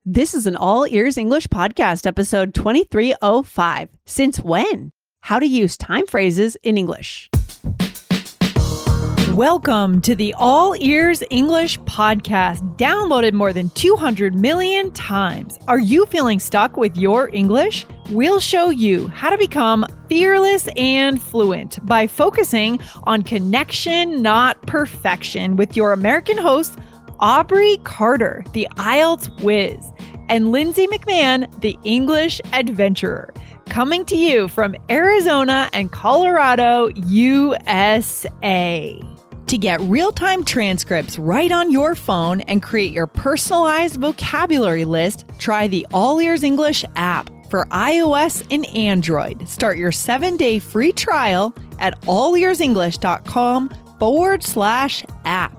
This is an All Ears English podcast, episode 2305. Since when? How to use time phrases in English. Welcome to the All Ears English podcast, downloaded more than 200 million times. Are you feeling stuck with your English? We'll show you how to become fearless and fluent by focusing on connection, not perfection, with your American hosts, Aubrey Carter, the IELTS whiz, and Lindsay McMahon, the English adventurer, coming to you from Arizona and Colorado, USA. To get real-time transcripts right on your phone and create your personalized vocabulary list, try the All Ears English app for iOS and Android. Start your 7-day free trial at allearsenglish.com/app.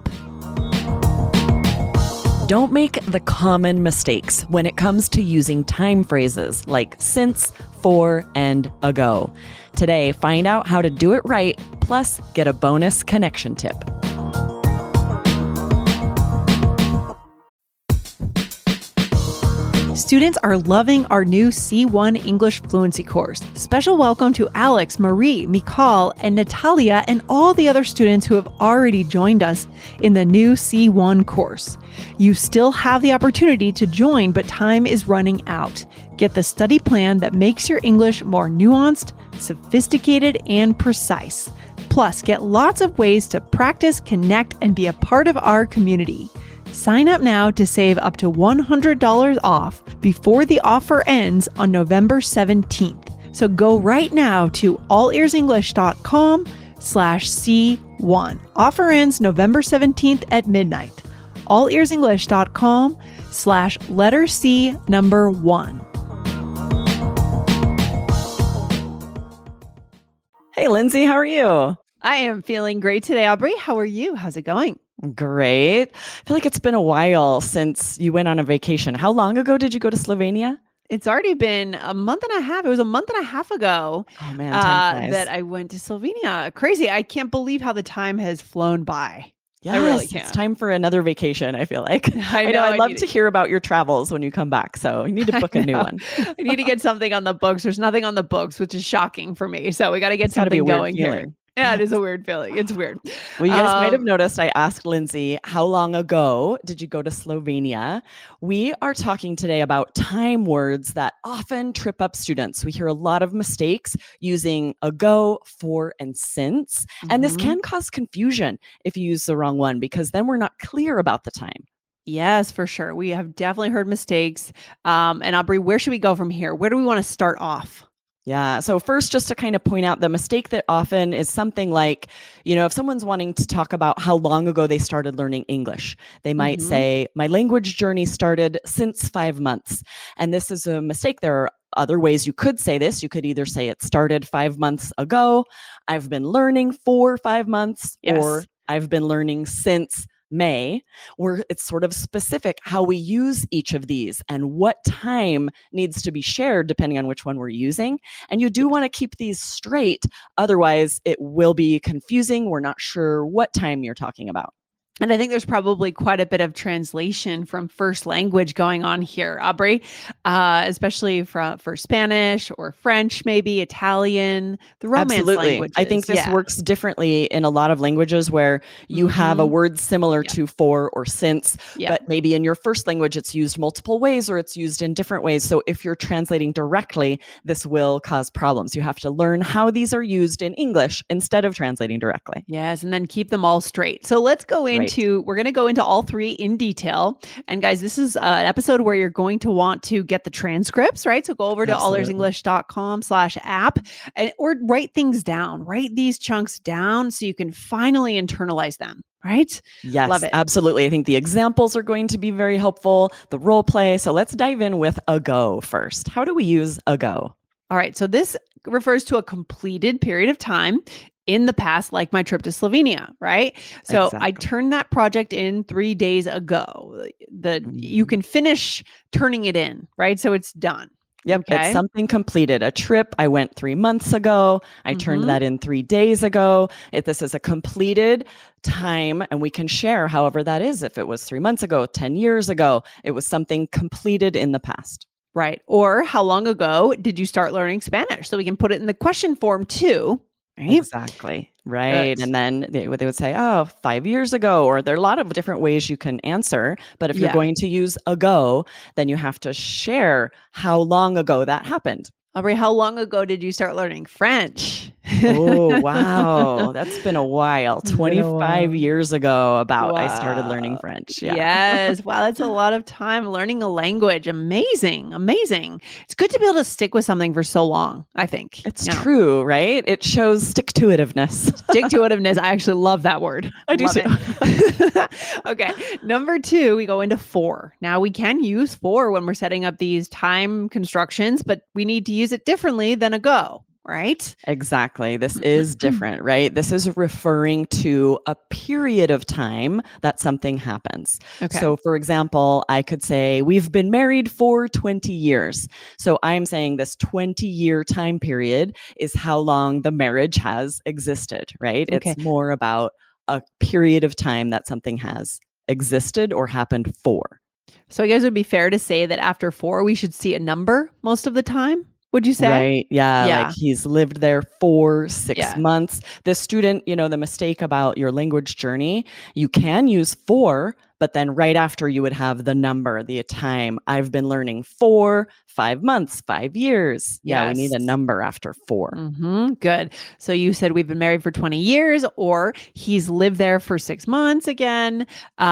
Don't make the common mistakes when it comes to using time phrases like since, for, and ago. Today, find out how to do it right, plus get a bonus connection tip. Students are loving our new C1 English Fluency course. Special welcome to Alex, Marie, Mikal, and Natalia, and all the other students who have already joined us in the new C1 course. You still have the opportunity to join, but time is running out. Get the study plan that makes your English more nuanced, sophisticated, and precise. Plus, get lots of ways to practice, connect, and be a part of our community. Sign up now to save up to $100 off before the offer ends on November 17th. So go right now to allearsenglish.com/C1. Offer ends November 17th at midnight. allearsenglish.com/letter C number 1. Hey, Lindsay, how are you? I am feeling great today, Aubrey. How are you? How's it going? Great. I feel like it's been a while since you went on a vacation. How long ago did you go to Slovenia? It's already been a month and a half. It was a month and a half ago that I went to Slovenia. Crazy. I can't believe how the time has flown by. Yes, I really can't. It's time for another vacation, I feel like. I know. I'd love to hear about your travels when you come back, so you need to book a new one. I need to get something on the books. There's nothing on the books, which is shocking for me. So we got to get something going here. Yeah, it is a weird feeling. It's weird. Well, you guys might have noticed I asked Lindsay, how long ago did you go to Slovenia? We are talking today about time words that often trip up students. We hear a lot of mistakes using ago, for, and since. And this can cause confusion if you use the wrong one, because then we're not clear about the time. Yes, for sure. We have definitely heard mistakes. And Aubrey, where should we go from here? Where do we want to start off? Yeah. So first, just to kind of point out the mistake that often is something like, if someone's wanting to talk about how long ago they started learning English, they might say, my language journey started since 5 months. And this is a mistake. There are other ways you could say this. You could either say it started 5 months ago, I've been learning for 5 months, or I've been learning since May, where it's sort of specific how we use each of these and what time needs to be shared depending on which one we're using. And you do want to keep these straight. Otherwise, it will be confusing. We're not sure what time you're talking about. And I think there's probably quite a bit of translation from first language going on here, Aubrey, especially for Spanish or French, maybe Italian, the Romance languages. I think this works differently in a lot of languages where you have a word similar to for or since, but maybe in your first language, it's used multiple ways or it's used in different ways. So if you're translating directly, this will cause problems. You have to learn how these are used in English instead of translating directly. Yes, and then keep them all straight. So let's go into we're going to go into all three in detail. And guys, this is an episode where you're going to want to get the transcripts, right? So go over to allearsenglish.com/app or write things down, write these chunks down so you can finally internalize them. Right? Yes, love it. Absolutely. I think the examples are going to be very helpful, the role play. So let's dive in with ago first. How do we use ago? All right. So this refers to a completed period of time in the past, like my trip to Slovenia, right? So I turned that project in 3 days ago. You can finish turning it in, right? So it's done. Yep. It's Okay. something completed. A trip I went 3 months ago. I turned Mm-hmm. that in 3 days ago. If this is a completed time, and we can share however that is. If it was 3 months ago, 10 years ago, it was something completed in the past. Right. Or how long ago did you start learning Spanish? So we can put it in the question form too. Right. Exactly. Good. Right. And then they would say, oh, 5 years ago, or there are a lot of different ways you can answer. But if you're Yeah. going to use ago, then you have to share how long ago that happened. Aubrey, how long ago did you start learning French? Oh, wow. That's been a while. It's been a 25 while. years ago, about I started learning Wow. French. Yeah. Yes. Wow. That's a lot of time learning a language. Amazing. Amazing. It's good to be able to stick with something for so long, I think. It's true, right? It shows stick-to-itiveness. Stick to itiveness. I actually love that word. I do Love too. it. Okay. Number 2, we go into for. Now we can use for when we're setting up these time constructions, but we need to use it differently than ago, right? Exactly. This is different, right? This is referring to a period of time that something happens. Okay. So, for example, I could say, we've been married for 20 years. So, I'm saying this 20-year time period is how long the marriage has existed, right? Okay. It's more about a period of time that something has existed or happened for. So I guess it would be fair to say that after 4, we should see a number most of the time. Would you say? Right. Yeah. Like Yeah. he's lived there for 6 months. Yeah. The student, the mistake about your language journey, you can use for, but then right after you would have the number, the time. I've been learning for 5 months, 5 years. Yeah. We need a Yes. number after for. Good. So you said we've been married for 20 years, or he's lived there for 6 months again.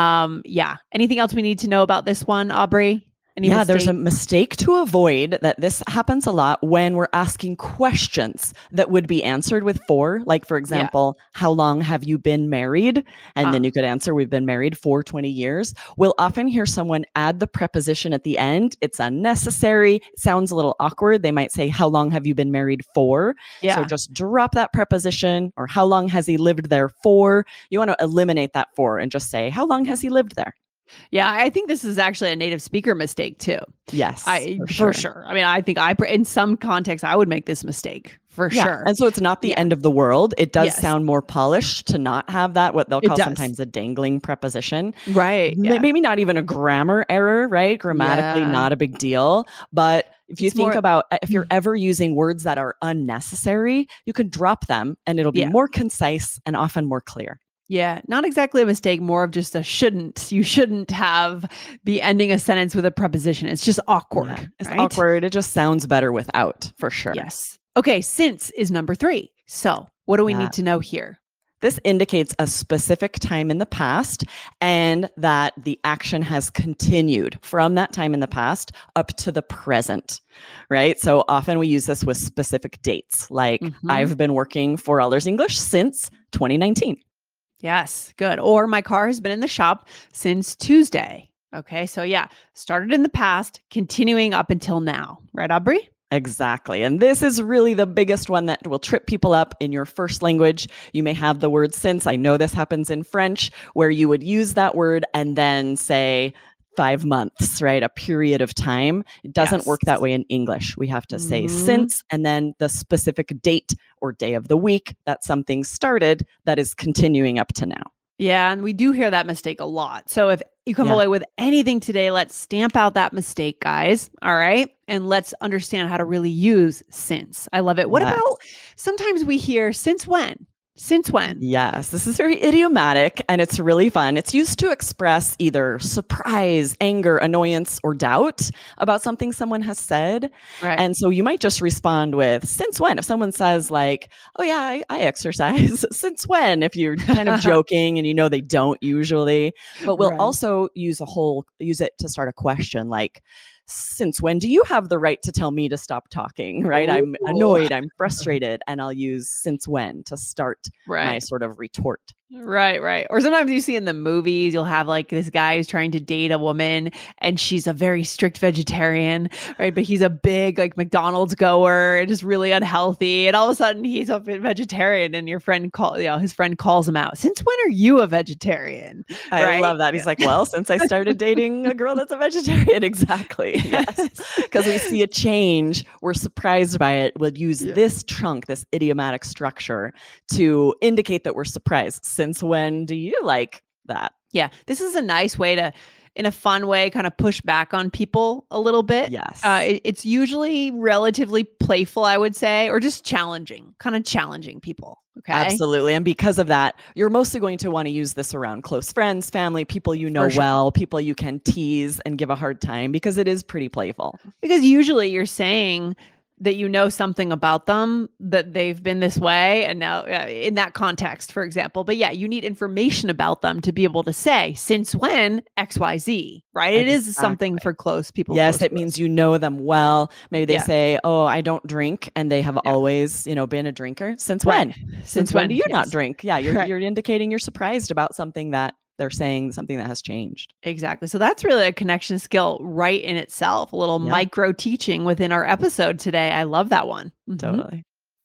Yeah. Anything else we need to know about this one, Aubrey? There's a mistake to avoid that this happens a lot when we're asking questions that would be answered with for. Like, for example, how long have you been married? And then you could answer, we've been married for 20 years. We'll often hear someone add the preposition at the end. It's unnecessary. It sounds a little awkward. They might say, how long have you been married for? Yeah. So just drop that preposition, or how long has he lived there for? You want to eliminate that for and just say, how long has he lived there? Yeah, I think this is actually a native speaker mistake too. Yes, for sure. I mean, I think in some contexts, I would make this mistake for sure. And so it's not the end of the world. It does Yes. sound more polished to not have that, what they'll call does. sometimes a dangling preposition. Right. Yeah. Maybe not even a grammar error, right? Grammatically, Yeah. not a big deal. But if you It's think more- about if you're ever using words that are unnecessary, you can drop them and it'll be Yeah. more concise and often more clear. Yeah, not exactly a mistake, more of just a shouldn't. You shouldn't be ending a sentence with a preposition. It's just awkward. Yeah, it's right? awkward. It just sounds better without, for sure. Yes. Okay, since is number 3. So what do we Yeah. need to know here? This indicates a specific time in the past and that the action has continued from that time in the past up to the present, right? So often we use this with specific dates, like I've been working for Allers English since 2019. Yes, good. Or my car has been in the shop since Tuesday. Okay, so yeah, started in the past, continuing up until now. Right, Aubrey? Exactly. And this is really the biggest one that will trip people up in your first language. You may have the word since. I know this happens in French, where you would use that word and then say 5 months, right? A period of time. It doesn't work that way in English. We have to say since and then the specific date or day of the week that something started that is continuing up to now. Yeah, and we do hear that mistake a lot. So if you come away with anything today, let's stamp out that mistake, guys. All right. And let's understand how to really use since. I love it. What about sometimes we hear since when? Since when? Yes, this is very idiomatic and it's really fun. It's used to express either surprise, anger, annoyance, or doubt about something someone has said. Right. And so you might just respond with, since when? If someone says like, oh yeah, I exercise. Since when? If you're kind of joking and you know they don't usually. But we'll also use it to start a question like, since when do you have the right to tell me to stop talking, right? I'm annoyed, I'm frustrated, and I'll use since when to start my sort of retort. Right, right. Or sometimes you see in the movies, you'll have like this guy who's trying to date a woman and she's a very strict vegetarian, right? But he's a big like McDonald's goer and just really unhealthy. And all of a sudden he's a vegetarian and his friend calls him out. Since when are you a vegetarian? I Right? love that. He's like, well, since I started dating a girl that's a vegetarian. Exactly. Yes. Because we see a change. We're surprised by it. We'll use this chunk, this idiomatic structure to indicate that we're surprised. Since when do you like that? Yeah. This is a nice way to, in a fun way, kind of push back on people a little bit. Yes. It's usually relatively playful, I would say, or just challenging, kind of challenging people. Okay. Absolutely. And because of that, you're mostly going to want to use this around close friends, family, people you know well, people you can tease and give a hard time because it is pretty playful. Because usually you're saying that you know something about them, that they've been this way. And now in that context, for example, but yeah, you need information about them to be able to say, since when XYZ, right? It is something for close people. Yes, it means you know them well. Maybe they say, oh, I don't drink. And they have always, been a drinker. Since when? Since when do you not drink? Yeah, you're indicating you're surprised about something that they're saying, something that has changed. Exactly. So that's really a connection skill right in itself, a little micro teaching within our episode today. I love that one. Totally.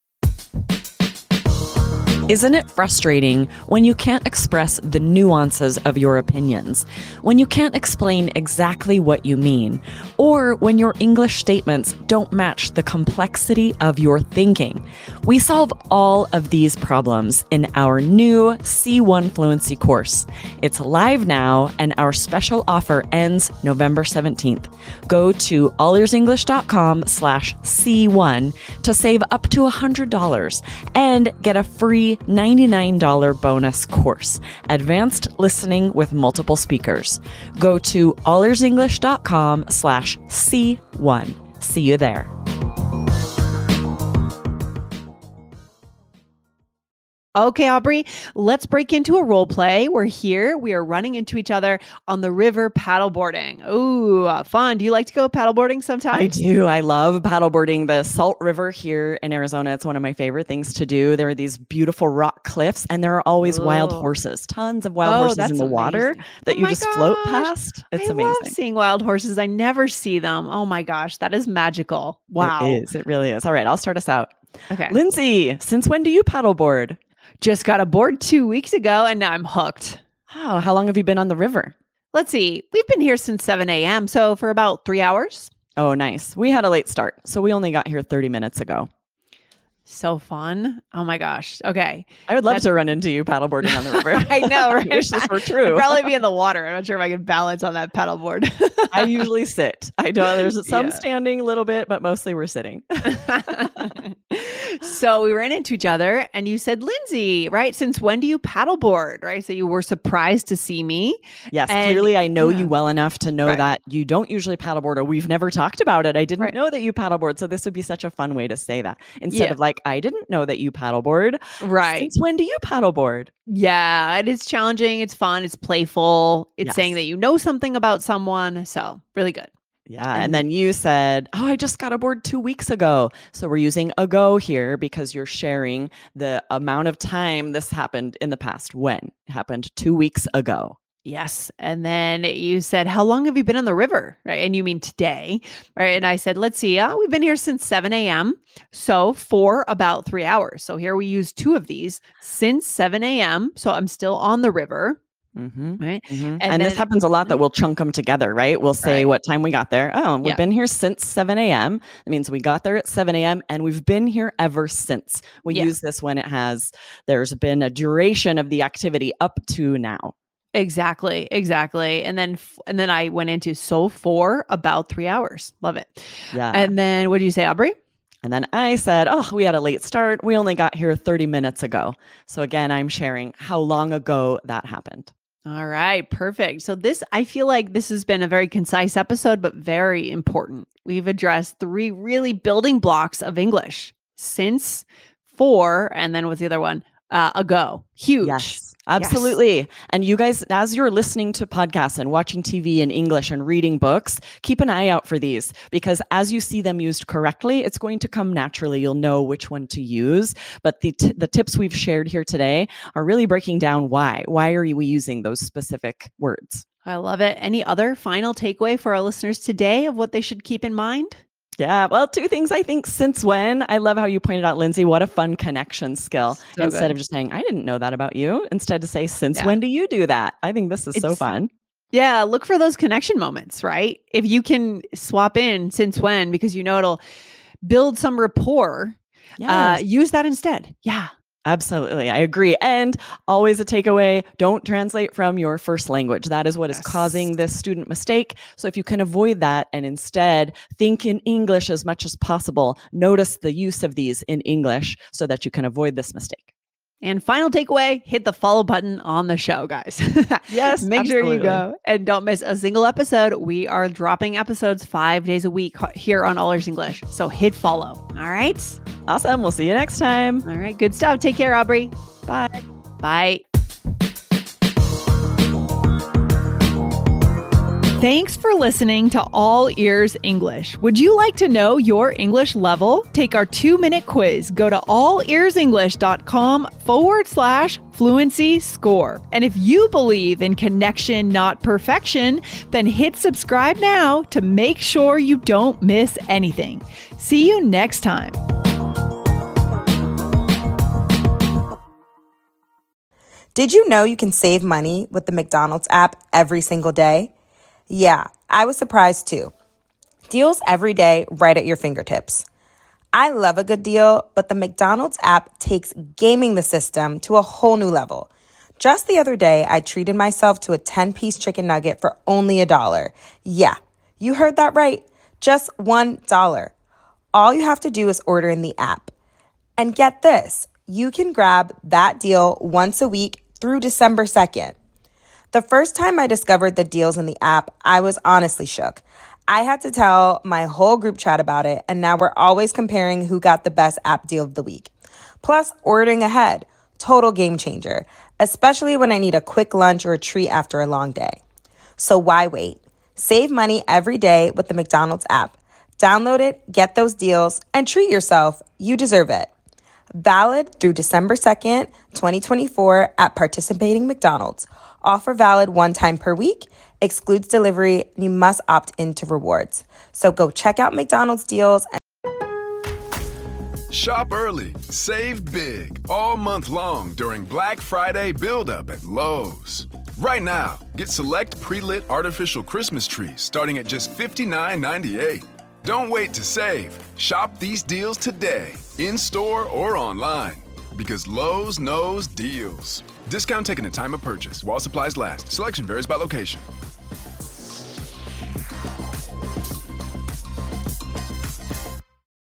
Isn't it frustrating when you can't express the nuances of your opinions, when you can't explain exactly what you mean, or when your English statements don't match the complexity of your thinking? We solve all of these problems in our new C1 Fluency course. It's live now, and our special offer ends November 17th. Go to allearsenglish.com/C1 to save up to $100 and get a free $99 bonus course, Advanced Listening with Multiple Speakers. Go to allearsenglish.com/C1. See you there. Okay, Aubrey, let's break into a role play. We're here. We are running into each other on the river paddleboarding. Ooh, fun. Do you like to go paddleboarding sometimes? I do. I love paddleboarding. The Salt River here in Arizona, it's one of my favorite things to do. There are these beautiful rock cliffs, and there are always wild horses, tons of wild horses in the water that you just float past. It's amazing. I love seeing wild horses. I never see them. Oh my gosh, that is magical. Wow. It is. It really is. All right, I'll start us out. Okay. Lindsay, since when do you paddleboard? Just got aboard 2 weeks ago and now I'm hooked. Oh, how long have you been on the river? Let's see. We've been here since 7 a.m. So for about 3 hours. Oh, nice. We had a late start. So we only got here 30 minutes ago. So fun. Oh my gosh. Okay. I would love to run into you paddleboarding on the river. I know, right? I wish this were true. I'd probably be in the water. I'm not sure if I can balance on that paddleboard. I usually sit. I know there's some standing a little bit, but mostly we're sitting. So we ran into each other and you said, Lindsay, right? Since when do you paddleboard? Right. So you were surprised to see me. Yes. Clearly I know you well enough to know that you don't usually paddleboard, or we've never talked about it. I didn't know that you paddleboard. So this would be such a fun way to say that instead of like, I didn't know that you paddleboard. Right. Since when do you paddleboard? Yeah, it is challenging. It's fun. It's playful. It's saying that you know something about someone. So really good. Yeah. And then you said, oh, I just got aboard 2 weeks ago. So we're using ago here because you're sharing the amount of time this happened in the past. When it happened 2 weeks ago. Yes. And then you said, how long have you been on the river? Right. And you mean today. Right. And I said, let's see. We've been here since 7 a.m. So for about 3 hours. So here we use 2 of these since 7 a.m. So I'm still on the river. Mm-hmm. Right. Mm-hmm. And this happens a lot that we'll chunk them together, right? We'll say what time we got there. Oh, we've been here since 7 a.m. That means we got there at 7 a.m. and we've been here ever since. We use this when there's been a duration of the activity up to now. Exactly. And then I went into for about 3 hours. Love it. Yeah. And then what did you say, Aubrey? And then I said, oh, we had a late start. We only got here 30 minutes ago. So again, I'm sharing how long ago that happened. All right, perfect. So I feel like this has been a very concise episode, but very important. We've addressed 3 really building blocks of English: since, for, and then what's the other one? ago. Huge. Yes, absolutely. And you guys, as you're listening to podcasts and watching TV in English and reading books, keep an eye out for these, because as you see them used correctly, it's going to come naturally. You'll know which one to use. But the tips we've shared here today are really breaking down why. Why are we using those specific words? I love it. Any other final takeaway for our listeners today of what they should keep in mind? Yeah, well, two things, I think. Since when? I love how you pointed out, Lindsay, what a fun connection skill. So Instead good. of just saying, I didn't know that about you, instead to say, since when do you do that? I think this is so fun. Yeah, look for those connection moments, right? If you can swap in since when, because you know it'll build some rapport, use that instead. Yeah. Absolutely. I agree. And always a takeaway, don't translate from your first language. That is what is causing this student mistake. So if you can avoid that and instead think in English as much as possible, notice the use of these in English so that you can avoid this mistake. And final takeaway, hit the follow button on the show, guys. Yes, Make sure absolutely. you go and don't miss a single episode. We are dropping episodes 5 days a week here on All Ears English. So hit follow. All right. Awesome. We'll see you next time. All right. Good stuff. Take care, Aubrey. Bye. Bye. Thanks for listening to All Ears English. Would you like to know your English level? Take our 2-minute quiz. Go to allearsenglish.com/fluency score. And if you believe in connection, not perfection, then hit subscribe now to make sure you don't miss anything. See you next time. Did you know you can save money with the McDonald's app every single day? Yeah, I was surprised too. Deals every day right at your fingertips. I love a good deal, but the McDonald's app takes gaming the system to a whole new level. Just the other day, I treated myself to a 10-piece chicken nugget for only $1. Yeah, you heard that right. Just $1. All you have to do is order in the app. And get this, you can grab that deal once a week through December 2nd. The first time I discovered the deals in the app, I was honestly shook. I had to tell my whole group chat about it, and now we're always comparing who got the best app deal of the week. Plus, ordering ahead, total game changer, especially when I need a quick lunch or a treat after a long day. So why wait? Save money every day with the McDonald's app. Download it, get those deals, and treat yourself. You deserve it. Valid through December 2nd, 2024 at participating McDonald's. Offer valid one time per week, excludes delivery, and you must opt into rewards. So go check out McDonald's deals. Shop early, save big, all month long during Black Friday build-up at Lowe's. Right now, get select pre-lit artificial Christmas trees starting at just $59.98. Don't wait to save. Shop these deals today, in-store or online, because Lowe's knows deals. Discount taken at time of purchase while supplies last. Selection varies by location.